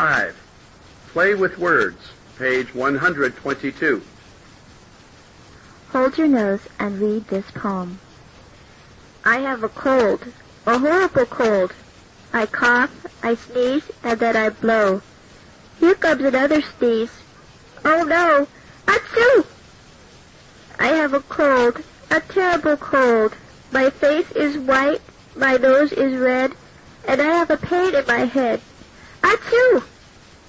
5. Play with words, page 122. Hold your nose and read this poem. I have a cold, a horrible cold. I cough, I sneeze, and then I blow. Here comes another sneeze. Oh no! Achoo! I have a cold, a terrible cold. My face is white, my nose is red, and I have a pain in my head. Achoo!